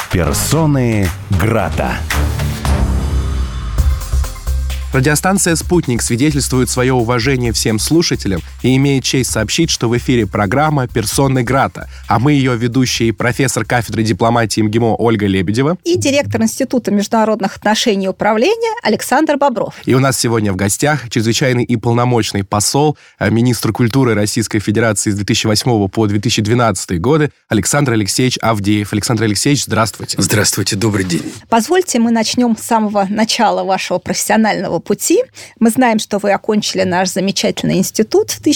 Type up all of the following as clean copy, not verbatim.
Персоны Грата. Радиостанция «Спутник» свидетельствует свое уважение всем слушателям и имеет честь сообщить, что в эфире программа «Персоны Грата», а мы ее ведущие профессор кафедры дипломатии МГИМО Ольга Лебедева и директор Института международных отношений и управления Александр Бобров. И у нас сегодня в гостях чрезвычайный и полномочный посол, министр культуры Российской Федерации с 2008 по 2012 годы Александр Алексеевич Авдеев. Александр Алексеевич, здравствуйте. Здравствуйте, добрый день. Позвольте, мы начнем с самого начала вашего профессионального пути. Мы знаем, что вы окончили наш замечательный институт в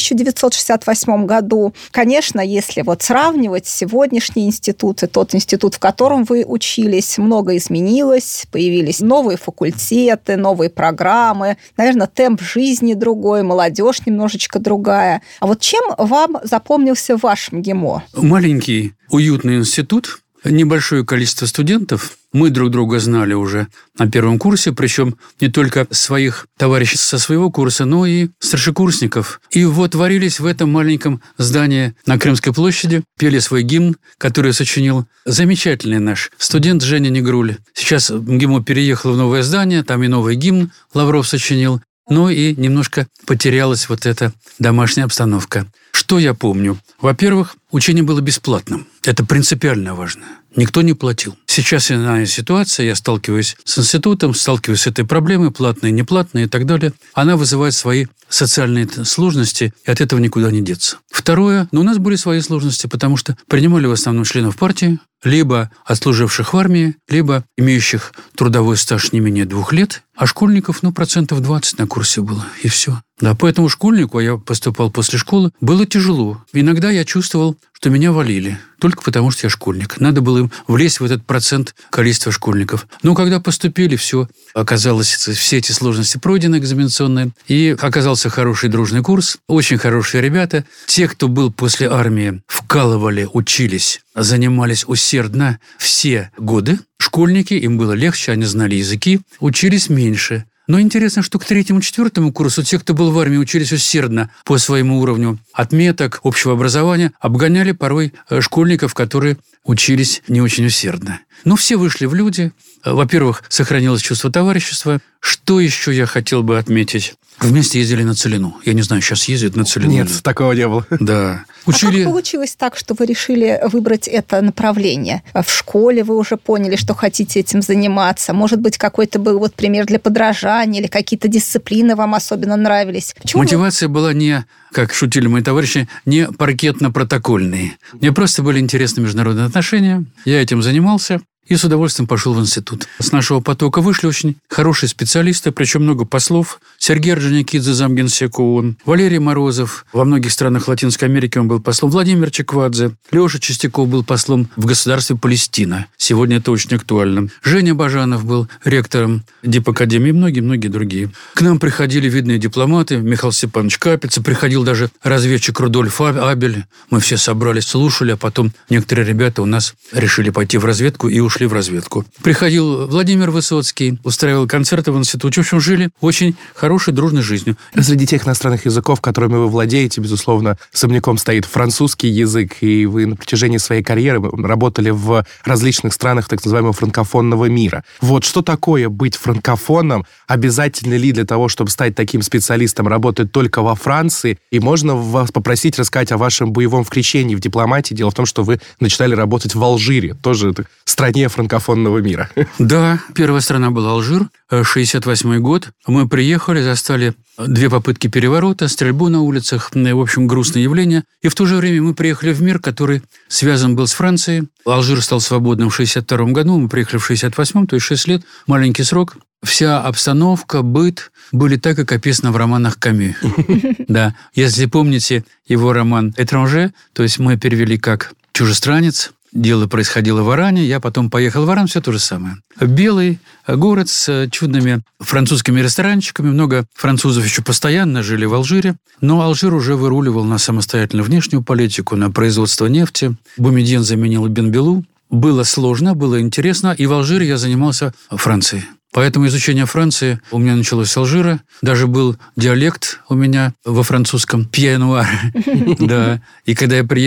1968 году. Конечно, если сравнивать сегодняшний институт и тот институт, в котором вы учились, многое изменилось, появились новые факультеты, новые программы, наверное, темп жизни другой, молодежь немножечко другая. А чем вам запомнился ваш МГИМО? Маленький, уютный институт, небольшое количество студентов. Мы друг друга знали уже на первом курсе, причем не только своих товарищей со своего курса, но и старшекурсников. И варились в этом маленьком здании на Крымской площади, пели свой гимн, который сочинил замечательный наш студент Женя Негруль. Сейчас МГИМО переехал в новое здание, там и новый гимн Лавров сочинил. Но и немножко потерялась эта домашняя обстановка. Что я помню? Во-первых, учение было бесплатным. Это принципиально важно. Никто не платил. Сейчас иная ситуация, я сталкиваюсь с институтом, сталкиваюсь с этой проблемой, платные, неплатные и так далее. Она вызывает свои социальные сложности, и от этого никуда не деться. Второе, у нас были свои сложности, потому что принимали в основном членов партии, либо отслуживших в армии, либо имеющих трудовой стаж не менее 2 лет, а школьников, 20% на курсе было, и все. Да, поэтому школьнику, я поступал после школы, было тяжело. Иногда я чувствовал, что меня валили, только потому что я школьник. Надо было им влезть в этот процент количества школьников. Но когда поступили, все оказалось, все эти сложности пройдены экзаменационные, и оказался хороший дружный курс, очень хорошие ребята. Те, кто был после армии, вкалывали, учились, занимались усердно все годы. Школьники, им было легче, они знали языки, учились меньше. Но интересно, что к 3-4 курсу те, кто был в армии, учились усердно по своему уровню отметок, общего образования, обгоняли порой школьников, которые учились не очень усердно. Но все вышли в люди. Во-первых, сохранилось чувство товарищества. Что еще я хотел бы отметить? Вместе ездили на Целину. Я не знаю, сейчас ездят на Целину. Нет, такого не было. Да. А как получилось так, что вы решили выбрать это направление? В школе вы уже поняли, что хотите этим заниматься? Может быть, какой-то был пример для подражания или какие-то дисциплины вам особенно нравились? Почему мотивация была не, как шутили мои товарищи, не паркетно-протокольные. Мне просто были интересны международные отношения. Я этим занимался. И с удовольствием пошел в институт. С нашего потока вышли очень хорошие специалисты, причем много послов. Сергей Орджоникидзе, замгенсека ООН, Валерий Морозов. Во многих странах Латинской Америки он был послом. Владимир Чеквадзе. Леша Чистяков был послом в государстве Палестина. Сегодня это очень актуально. Женя Бажанов был ректором Дипакадемии и многие-многие другие. К нам приходили видные дипломаты. Михаил Степанович Капица. Приходил даже разведчик Рудольф Абель. Мы все собрались, слушали, а потом некоторые ребята у нас решили пойти в разведку и ушли в разведку. Приходил Владимир Высоцкий, устраивал концерты в институте. В общем, жили очень хорошей, дружной жизнью. Среди тех иностранных языков, которыми вы владеете, безусловно, особняком стоит французский язык, и вы на протяжении своей карьеры работали в различных странах так называемого франкофонного мира. Что такое быть франкофоном? Обязательно ли для того, чтобы стать таким специалистом, работать только во Франции? И можно вас попросить рассказать о вашем боевом включении в дипломатии? Дело в том, что вы начинали работать в Алжире, тоже стране франкофонного мира. Да, первая страна была Алжир, 1968 год. Мы приехали, застали 2 попытки переворота, стрельбу на улицах, в общем, грустное явление. И в то же время мы приехали в мир, который связан был с Францией. Алжир стал свободным в 1962 году, мы приехали в 1968, то есть 6 лет, маленький срок. Вся обстановка, быт были так, как описано в романах Камю. Да, если помните его роман «Этранже», то есть мы перевели как «Чужестранец». Дело происходило в Оране, я потом поехал в Оран, все то же самое. Белый город с чудными французскими ресторанчиками, много французов еще постоянно жили в Алжире, но Алжир уже выруливал на самостоятельную внешнюю политику, на производство нефти. Бумедин заменил Бен-Белу. Было сложно, было интересно, и в Алжире я занимался Францией. Поэтому изучение Франции у меня началось с Алжира. Даже был диалект у меня во французском «пье-нуар». Да. И когда я приехал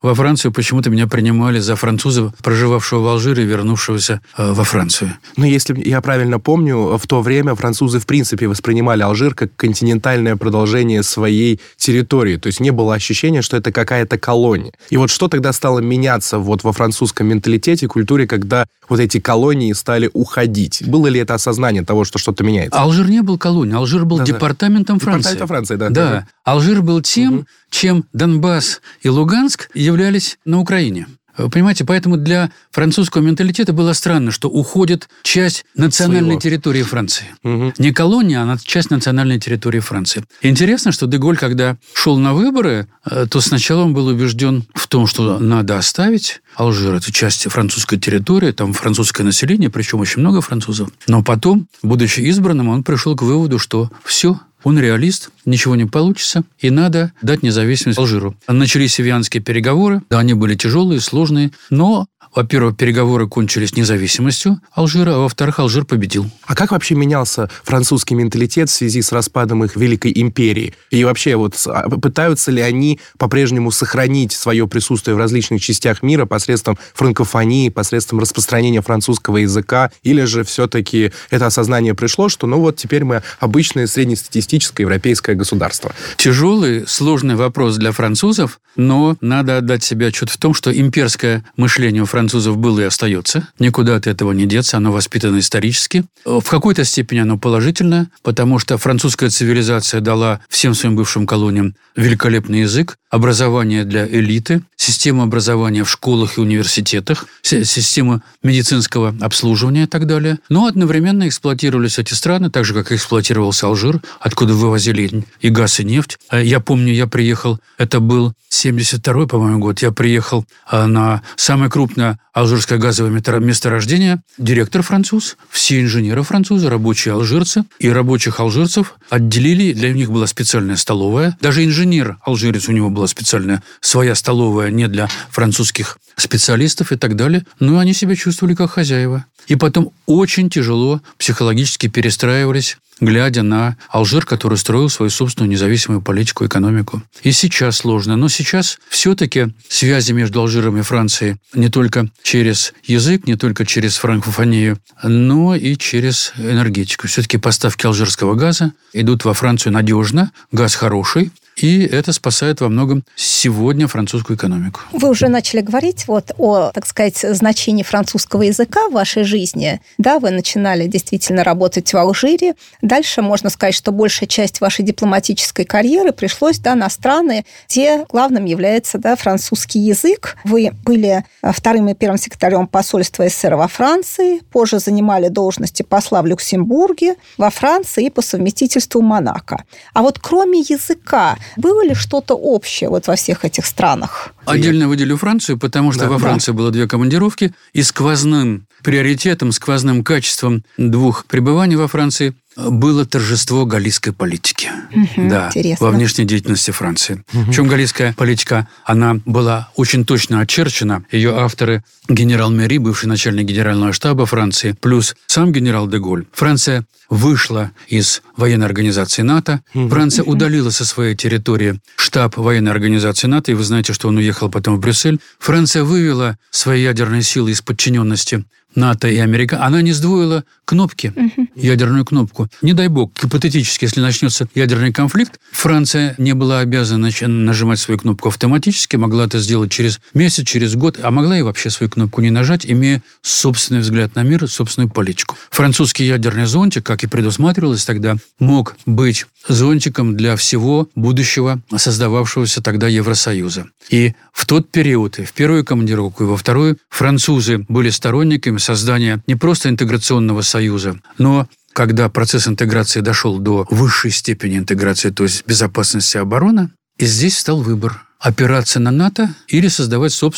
во Францию, почему-то меня принимали за француза, проживавшего в Алжире и вернувшегося во Францию. Но если я правильно помню, в то время французы в принципе воспринимали Алжир как континентальное продолжение своей территории. То есть не было ощущения, что это какая-то колония. И вот что тогда стало меняться вот во французском менталитете, культуре, когда вот эти колонии стали уходить? Было ли это осознание того, что что-то меняется? Алжир не был колонией, Алжир был департаментом Франции. Департаментом Франции, да. Да. Алжир был тем, чем Донбасс и Луганск являлись на Украине. Понимаете, поэтому для французского менталитета было странно, что уходит часть национальной территории Франции. Не колония, а часть национальной территории Франции. Интересно, что Де-Голь, когда шел на выборы, то сначала он был убежден в том, что надо оставить Алжир, эту часть французской территории, там французское население, причем очень много французов. Но потом, будучи избранным, он пришел к выводу, что все, он реалист, ничего не получится, и надо дать независимость Алжиру. Начались Эвианские переговоры, да, они были тяжелые, сложные, но, во-первых, переговоры кончились независимостью Алжира, а во-вторых, Алжир победил. А как вообще менялся французский менталитет в связи с распадом их Великой империи? И вообще, вот пытаются ли они по-прежнему сохранить свое присутствие в различных частях мира посредством франкофонии, посредством распространения французского языка, или же все-таки это осознание пришло, что ну вот теперь мы обычное среднестатистическое европейское государство? Тяжелый, сложный вопрос для французов, но надо отдать себе отчет в том, что имперское мышление у французов было и остается. Никуда от этого не деться, оно воспитано исторически. В какой-то степени оно положительное, потому что французская цивилизация дала всем своим бывшим колониям великолепный язык, образование для элиты, систему образования в школах и университетах, систему медицинского обслуживания и так далее. Но одновременно эксплуатировались эти страны, так же, как эксплуатировался Алжир, откуда вывозили и газ, и нефть. Я помню, я приехал, это был 72-й, по-моему, год, я приехал на самое крупное алжирское газовое месторождение, директор француз, все инженеры французы, рабочие алжирцы, и рабочих алжирцев отделили, для них была специальная столовая. Даже инженер алжирец, у него была специальная своя столовая, не для французских специалистов и так далее. Но они себя чувствовали как хозяева. И потом очень тяжело психологически перестраивались, глядя на Алжир, который строил свою собственную независимую политику, экономику. И сейчас сложно. Но сейчас все-таки связи между Алжиром и Францией не только через язык, не только через франкофонию, но и через энергетику. Все-таки поставки алжирского газа идут во Францию надежно, газ хороший, и это спасает во многом сегодня французскую экономику. Вы уже начали говорить вот о, так сказать, значении французского языка в вашей жизни. Да, вы начинали действительно работать в Алжире. Дальше можно сказать, что большая часть вашей дипломатической карьеры пришлось, да, на страны, где главным является, да, французский язык. Вы были вторым и первым секретарем посольства СССР во Франции, позже занимали должности посла в Люксембурге, во Франции и по совместительству Монако. А вот кроме языка, было ли что-то общее вот во всех этих странах? Отдельно выделю Францию, потому что во Франции было 2 командировки, и сквозным приоритетом, сквозным качеством 2 пребываний во Франции было торжество галлийской политики. Интересно. Во внешней деятельности Франции. Причем галлийская политика, она была очень точно очерчена. Ее авторы генерал Мери, бывший начальник генерального штаба Франции, плюс сам генерал Де-Голь. Франция вышла из военной организации НАТО. Франция удалила со своей территории штаб военной организации НАТО, и вы знаете, что он уехал потом в Брюссель. Франция вывела свои ядерные силы из подчиненности НАТО и Америка. Она не сдвоила кнопки, ядерную кнопку. Не дай бог, гипотетически, если начнется ядерный конфликт, Франция не была обязана нажимать свою кнопку автоматически, могла это сделать через месяц, через год, а могла и вообще свою кнопку не нажать, имея собственный взгляд на мир и собственную политику. Французский ядерный зонтик, как и предусматривалось тогда, мог быть зонтиком для всего будущего создававшегося тогда Евросоюза. И в тот период, и в первую командировку, и во вторую, французы были сторонниками создания не просто интеграционного союза, но когда процесс интеграции дошел до высшей степени интеграции, то есть безопасности и обороны, и здесь стал выбор – опираться на НАТО или создавать собственную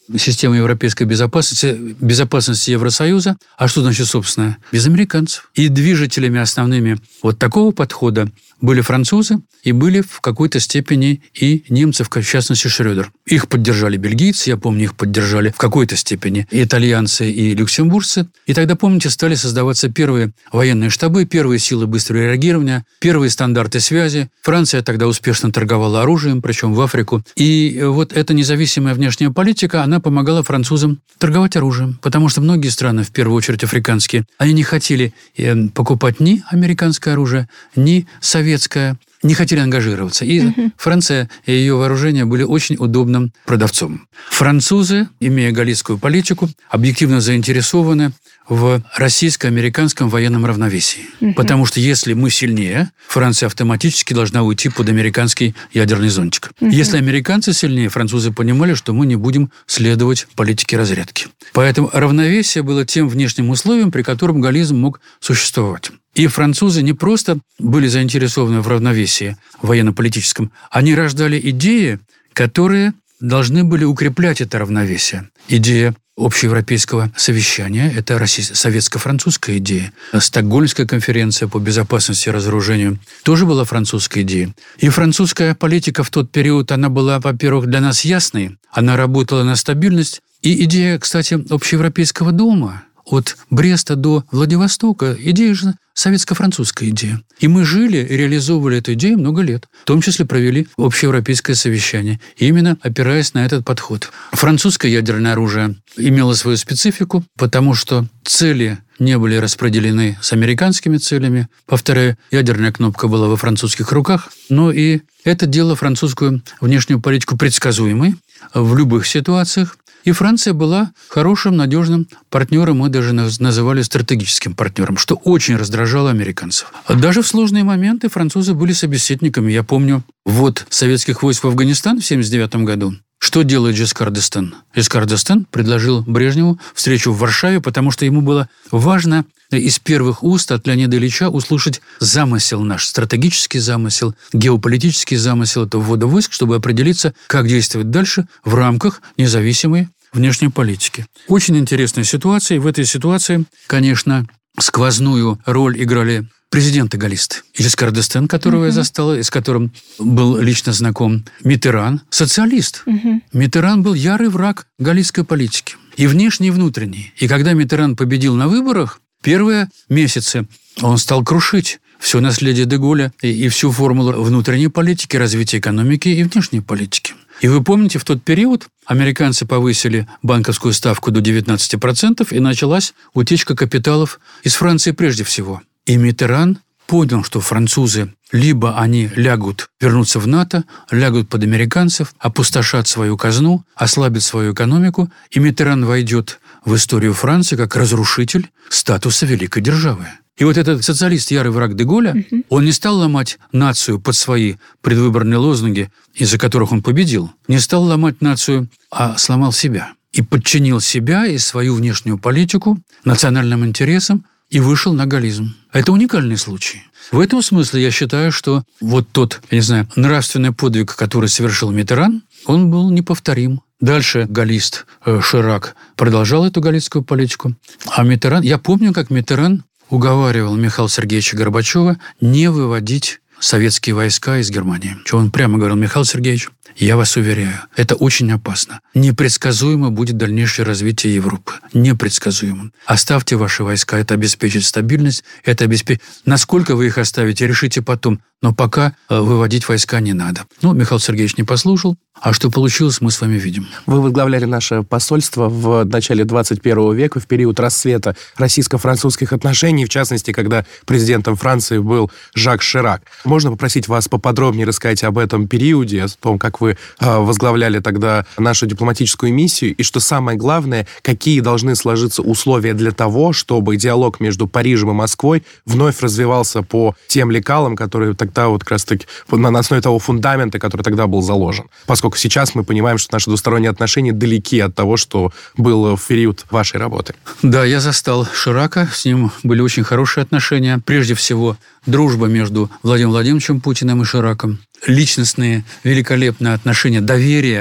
система европейской безопасности Евросоюза. А что значит, собственно, без американцев? И движителями основными вот такого подхода были французы и были в какой-то степени и немцы, в частности Шрёдер. Их поддержали бельгийцы, я помню, их поддержали в какой-то степени и итальянцы, и люксембуржцы. И тогда, помните, стали создаваться первые военные штабы, первые силы быстрого реагирования, первые стандарты связи. Франция тогда успешно торговала оружием, причем в Африку. И вот эта независимая внешняя политика, она помогала французам торговать оружием, потому что многие страны, в первую очередь африканские, они не хотели покупать ни американское оружие, ни советское, не хотели ангажироваться. И Франция и ее вооружения были очень удобным продавцом. Французы, имея галлийскую политику, объективно заинтересованы в российско-американском военном равновесии. Потому что если мы сильнее, Франция автоматически должна уйти под американский ядерный зонтик. Если американцы сильнее, французы понимали, что мы не будем следовать политике разрядки. Поэтому равновесие было тем внешним условием, при котором галлизм мог существовать. И французы не просто были заинтересованы в равновесии военно-политическом, они рождали идеи, которые должны были укреплять это равновесие. Идея общеевропейского совещания – это советско-французская идея. Стокгольмская конференция по безопасности и разоружению тоже была французской идеей. И французская политика в тот период, она была, во-первых, для нас ясной, она работала на стабильность. И идея, кстати, общеевропейского дома от Бреста до Владивостока – идея же советско-французская идея. И мы жили и реализовывали эту идею много лет. В том числе провели общеевропейское совещание, именно опираясь на этот подход. Французское ядерное оружие имело свою специфику, потому что цели не были распределены с американскими целями. Повторяю, ядерная кнопка была во французских руках, но и это делало французскую внешнюю политику предсказуемой в любых ситуациях. И Франция была хорошим, надежным партнером, мы даже называли стратегическим партнером, что очень раздражало американцев. Даже в сложные моменты французы были собеседниками. Я помню ввод советских войск в Афганистан в 1979 году. Что делает Жискар д'Эстен? Жискар д'Эстен предложил Брежневу встречу в Варшаве, потому что ему было важно из первых уст от Леонида Ильича услышать замысел наш, стратегический замысел, геополитический замысел этого ввода войск, чтобы определиться, как действовать дальше в рамках независимой внешней политики. Очень интересная ситуация. И в этой ситуации, конечно, сквозную роль играли президенты-галлисты. Жискар д'Эстен, которого я застал, и с которым был лично знаком, Миттеран, социалист. Миттеран был ярый враг галлийской политики. И внешний, и внутренний. И когда Миттеран победил на выборах, первые месяцы он стал крушить все наследие де Голля и всю формулу внутренней политики, развития экономики и внешней политики. И вы помните, в тот период американцы повысили банковскую ставку до 19%, и началась утечка капиталов из Франции прежде всего. И Миттеран понял, что французы либо они вернутся в НАТО, лягут под американцев, опустошат свою казну, ослабят свою экономику, и Миттеран войдет в историю Франции как разрушитель статуса великой державы. И вот этот социалист, ярый враг де Голля, он не стал ломать нацию под свои предвыборные лозунги, из-за которых он победил, не стал ломать нацию, а сломал себя. И подчинил себя и свою внешнюю политику национальным интересам и вышел на галлизм. Это уникальный случай. В этом смысле я считаю, что вот тот, нравственный подвиг, который совершил Миттеран, он был неповторим. Дальше галлист Ширак продолжал эту галлийскую политику. А Миттеран, я помню, как Миттеран уговаривал Михаила Сергеевича Горбачева не выводить советские войска из Германии. Что он прямо говорил: Михаил Сергеевич, я вас уверяю, это очень опасно. Непредсказуемо будет дальнейшее развитие Европы. Непредсказуемо. Оставьте ваши войска, это обеспечит стабильность, это обеспечит... Насколько вы их оставите, решите потом. Но пока выводить войска не надо. Михаил Сергеевич не послушал. А что получилось, мы с вами видим. Вы возглавляли наше посольство в начале 21 века, в период расцвета российско-французских отношений, в частности, когда президентом Франции был Жак Ширак. Можно попросить вас поподробнее рассказать об этом периоде, о том, как вы возглавляли тогда нашу дипломатическую миссию, и, что самое главное, какие должны сложиться условия для того, чтобы диалог между Парижем и Москвой вновь развивался по тем лекалам, которые тогда вот как раз-таки на основе того фундамента, который тогда был заложен. Поскольку сейчас мы понимаем, что наши двусторонние отношения далеки от того, что было в период вашей работы. Да, я застал Ширака, с ним были очень хорошие отношения. Прежде всего, дружба между Владимиром Владимировичем Путиным и Шираком. Личностные, великолепные отношения, доверие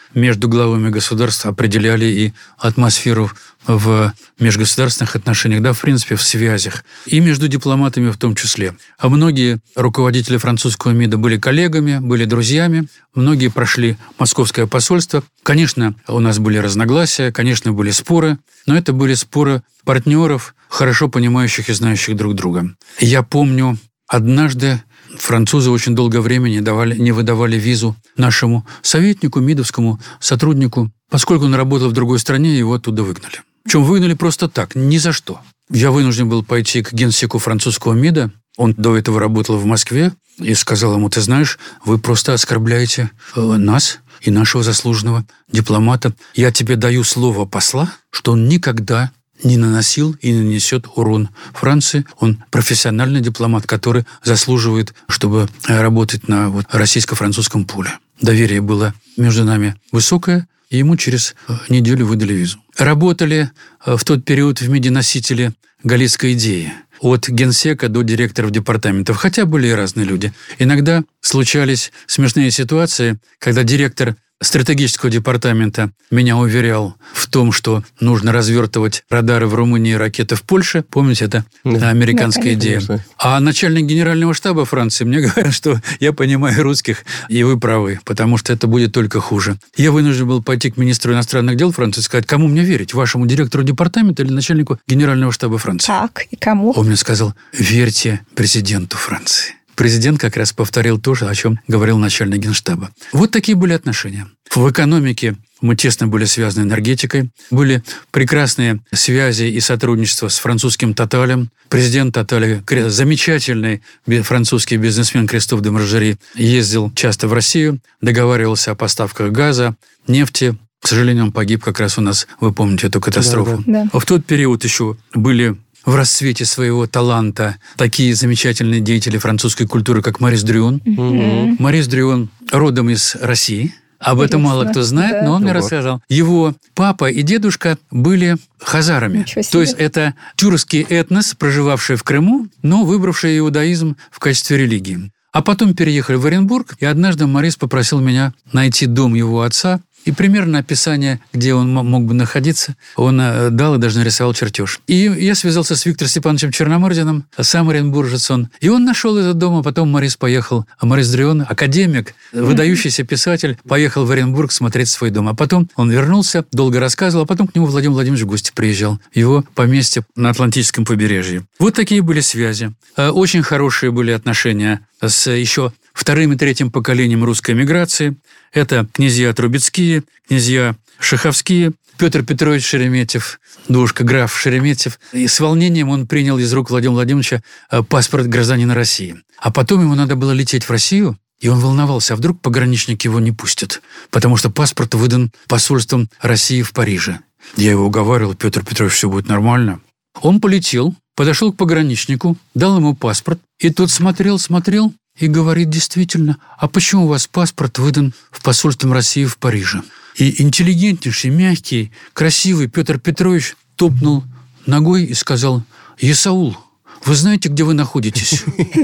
между главами государств определяли и атмосферу в межгосударственных отношениях, да, в принципе, в связях, и между дипломатами в том числе. А многие руководители французского МИДа были коллегами, были друзьями, многие прошли московское посольство. Конечно, у нас были разногласия, конечно, были споры, но это были споры партнеров, хорошо понимающих и знающих друг друга. Я помню, однажды французы очень долгое время не выдавали визу нашему советнику, мидовскому сотруднику, поскольку он работал в другой стране, его оттуда выгнали. Причем выгнали просто так, ни за что. Я вынужден был пойти к генсеку французского МИДа, он до этого работал в Москве, и сказал ему: ты знаешь, вы просто оскорбляете нас и нашего заслуженного дипломата. Я тебе даю слово посла, что он никогда не наносил и не нанесет урон Франции. Он профессиональный дипломат, который заслуживает, чтобы работать на российско-французском поле. Доверие было между нами высокое, и ему через неделю выдали визу. Работали в тот период в МИДе носители галлийской идеи. От генсека до директоров департаментов, хотя были и разные люди. Иногда случались смешные ситуации, когда директор стратегического департамента меня уверял в том, что нужно развертывать радары в Румынии и ракеты в Польше. Помните, это американская идея. А начальник генерального штаба Франции мне говорит, что я понимаю русских, и вы правы, потому что это будет только хуже. Я вынужден был пойти к министру иностранных дел Франции и сказать: кому мне верить, вашему директору департамента или начальнику генерального штаба Франции? Так, и кому? Он мне сказал: верьте президенту Франции. Президент как раз повторил то же, о чем говорил начальник генштаба. Вот такие были отношения. В экономике мы тесно были связаны энергетикой. Были прекрасные связи и сотрудничество с французским «Тоталем». Президент «Тоталя», замечательный французский бизнесмен Кристоф де Маржери, ездил часто в Россию, договаривался о поставках газа, нефти. К сожалению, он погиб как раз у нас, вы помните эту катастрофу. Да. В тот период еще были в расцвете своего таланта такие замечательные деятели французской культуры, как Морис Дрюон. Морис Дрюон родом из России. Об этом мало кто знает, но он мне рассказал. Его папа и дедушка были хазарами. То есть это тюркский этнос, проживавший в Крыму, но выбравший иудаизм в качестве религии. А потом переехали в Оренбург, и однажды Морис попросил меня найти дом его отца, и примерно описание, где он мог бы находиться, он дал и даже нарисовал чертеж. И я связался с Виктором Степановичем Черномырдиным, сам оренбуржец он. И он нашел этот дом, а потом Морис поехал. А Морис Дрюон, академик, выдающийся писатель, поехал в Оренбург смотреть свой дом. А потом он вернулся, долго рассказывал, а потом к нему Владимир Владимирович в гости приезжал. Его поместье на Атлантическом побережье. Вот такие были связи. Очень хорошие были отношения с еще вторым и третьим поколением русской эмиграции. Это князья Трубецкие, князья Шаховские, Петр Петрович Шереметьев, душка граф Шереметьев. И с волнением он принял из рук Владимира Владимировича паспорт гражданина России. А потом ему надо было лететь в Россию, и он волновался, а вдруг пограничники его не пустят, потому что паспорт выдан посольством России в Париже. Я его уговаривал: Петр Петрович, все будет нормально. Он полетел, подошел к пограничнику, дал ему паспорт, и тот смотрел и говорит: действительно, а почему у вас паспорт выдан в посольстве России в Париже? И интеллигентнейший, мягкий, красивый Петр Петрович топнул ногой и сказал: Есаул, вы знаете, где вы находитесь?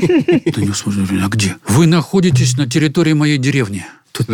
Да не смотрели, а где? Вы находитесь на территории моей деревни. Тут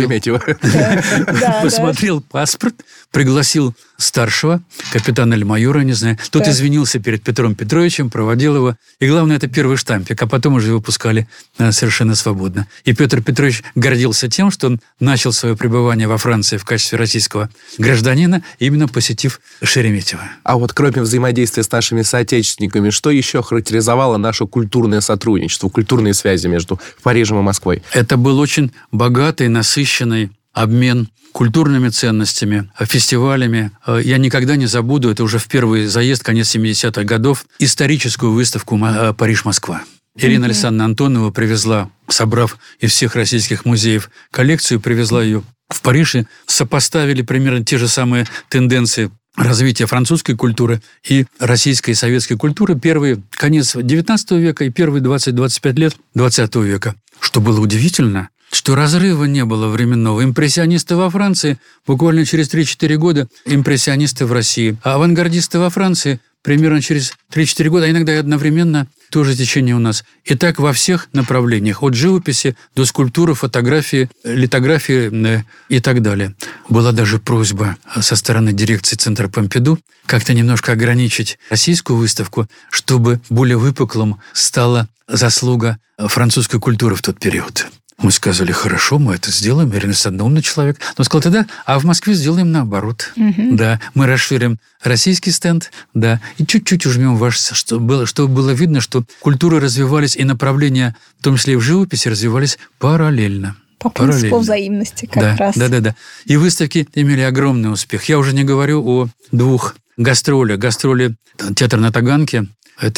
посмотрел паспорт, пригласил старшего, капитана или майора, не знаю. Тот извинился перед Петром Петровичем, проводил его. И главное, это первый штампик, а потом уже его пускали совершенно свободно. И Петр Петрович гордился тем, что он начал свое пребывание во Франции в качестве российского гражданина, именно посетив Шереметьево. А вот кроме взаимодействия с нашими соотечественниками, что еще характеризовало наше культурное сотрудничество, культурные связи между Парижем и Москвой? Это был очень богатый, насыщенный обмен культурными ценностями, фестивалями. Я никогда не забуду, это уже в первый заезд, конец 70-х годов, историческую выставку «Париж-Москва». Ирина Александровна Антонова привезла, собрав из всех российских музеев коллекцию, привезла ее в Париж, и сопоставили примерно те же самые тенденции развития французской культуры и российской и советской культуры. Первый конец XIX века и первые 20-25 лет XX века. Что было удивительно, что разрыва не было временного. Импрессионисты во Франции буквально через 3-4 года, импрессионисты в России. А авангардисты во Франции примерно через 3-4 года, а иногда и одновременно тоже течение у нас. И так во всех направлениях, от живописи до скульптуры, фотографии, литографии и так далее. Была даже просьба со стороны дирекции Центра Помпиду как-то немножко ограничить российскую выставку, чтобы более выпуклым стала заслуга французской культуры в тот период. Мы сказали, хорошо, мы это сделаем. Я умный человек. Но сказал, тогда, а в Москве сделаем наоборот. Да, мы расширим российский стенд, да, и чуть-чуть ужмем ваш, чтобы было видно, что культуры развивались, и направления, в том числе и в живописи, развивались параллельно. По принципу взаимности как раз. Да. И выставки имели огромный успех. Я уже не говорю о 2 гастролях. Гастроли театра на Таганке, это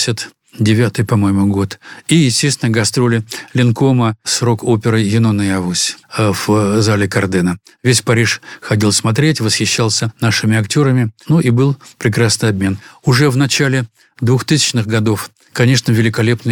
79-й, по-моему, год. И, естественно, гастроли Ленкома с рок-оперой «Юнона и Авось» в зале Кардена. Весь Париж ходил смотреть, восхищался нашими актерами. Ну и был прекрасный обмен. Уже в начале 2000-х годов, конечно, великолепными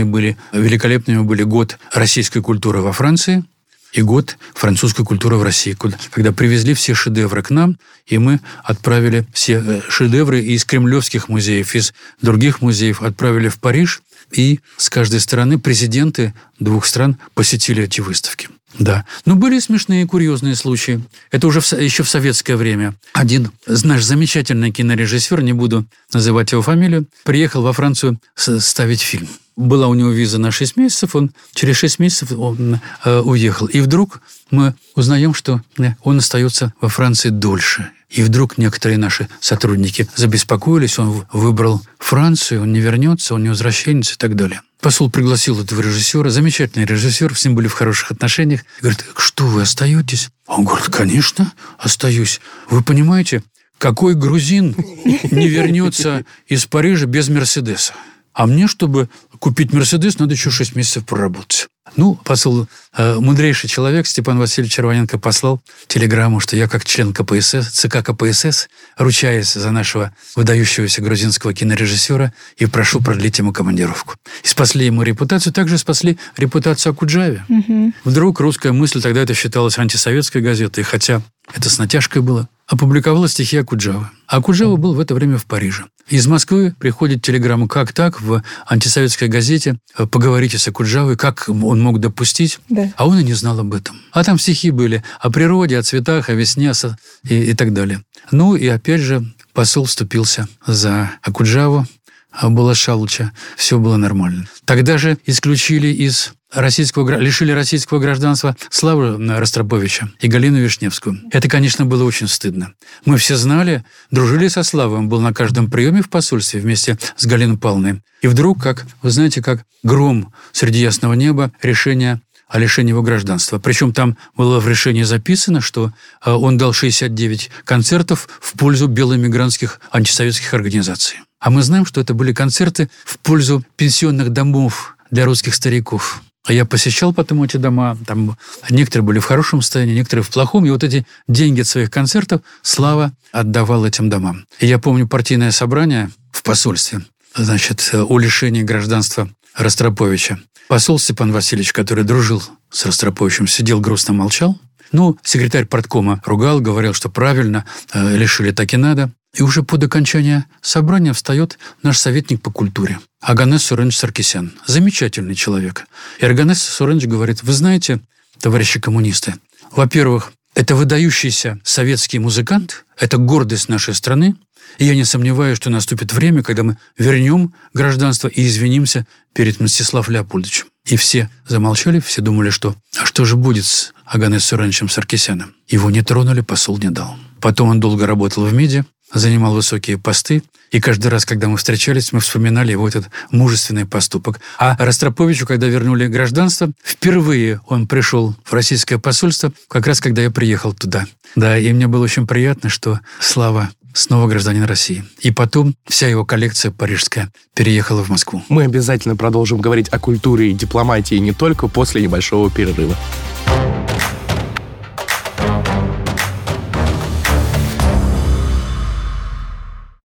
были год российской культуры во Франции и год французской культуры в России, когда привезли все шедевры к нам, и мы отправили все шедевры из кремлевских музеев, из других музеев отправили в Париж, и с каждой стороны президенты 2 стран посетили эти выставки. Да. Но были смешные и курьезные случаи. Это уже еще в советское время. Один наш замечательный кинорежиссер, не буду называть его фамилию, приехал во Францию ставить фильм. Была у него виза на 6 месяцев, через 6 месяцев он уехал. И вдруг мы узнаем, что он остается во Франции дольше. И вдруг некоторые наши сотрудники забеспокоились, он выбрал Францию, он не вернется, он не возвращенец и так далее. Посол пригласил этого режиссера, замечательный режиссер, с ним были в хороших отношениях. Говорит, что вы остаетесь? Он говорит, конечно, остаюсь. Вы понимаете, какой грузин не вернется из Парижа без Мерседеса? А мне, чтобы купить Мерседес, надо еще 6 месяцев проработать. Посол, мудрейший человек, Степан Васильевич Червоненко, послал телеграмму, что я как член ЦК КПСС, ручаясь за нашего выдающегося грузинского кинорежиссера, и прошу продлить ему командировку. И спасли ему репутацию, также спасли репутацию Окуджаве. Вдруг «Русская мысль», тогда это считалось антисоветской газетой, хотя это с натяжкой было, опубликовала стихи Окуджавы. А Окуджава был в это время в Париже. Из Москвы приходит телеграмма «Как так?» в антисоветской газете. Поговорите с Окуджавой, как он мог допустить. Да. А он и не знал об этом. А там стихи были о природе, о цветах, о весне и так далее. И опять же посол вступился за Окуджаву, Балашалыча. Все было нормально. Тогда же исключили лишили российского гражданства Славу Ростроповича и Галину Вишневскую. Это, конечно, было очень стыдно. Мы все знали, дружили со Славой, он был на каждом приеме в посольстве вместе с Галиной Павловной. И вдруг, как гром среди ясного неба, решение о лишении его гражданства. Причем там было в решении записано, что он дал 69 концертов в пользу белоэмигрантских антисоветских организаций. А мы знаем, что это были концерты в пользу пенсионных домов для русских стариков. А я посещал потом эти дома, там некоторые были в хорошем состоянии, некоторые в плохом, и эти деньги от своих концертов Слава отдавал этим домам. И я помню партийное собрание в посольстве, о лишении гражданства Ростроповича. Посол Степан Васильевич, который дружил с Ростроповичем, сидел грустно молчал. Секретарь парткома ругал, говорил, что правильно, лишили, так и надо. И уже под окончание собрания встает наш советник по культуре Оганес Суренович Саркисян. Замечательный человек. И Оганес Суренович говорит, вы знаете, товарищи коммунисты, во-первых, это выдающийся советский музыкант, это гордость нашей страны, и я не сомневаюсь, что наступит время, когда мы вернем гражданство и извинимся перед Мстиславом Леопольдовичем. И все замолчали, все думали, что же будет с Оганесом Суреновичем Саркисяном. Его не тронули, посол не дал. Потом он долго работал в МИДе, занимал высокие посты, и каждый раз, когда мы встречались, мы вспоминали его этот мужественный поступок. А Ростроповичу, когда вернули гражданство, впервые он пришел в российское посольство, как раз когда я приехал туда. Да, и мне было очень приятно, что Слава снова гражданин России. И потом вся его коллекция парижская переехала в Москву. Мы обязательно продолжим говорить о культуре и дипломатии не только после небольшого перерыва.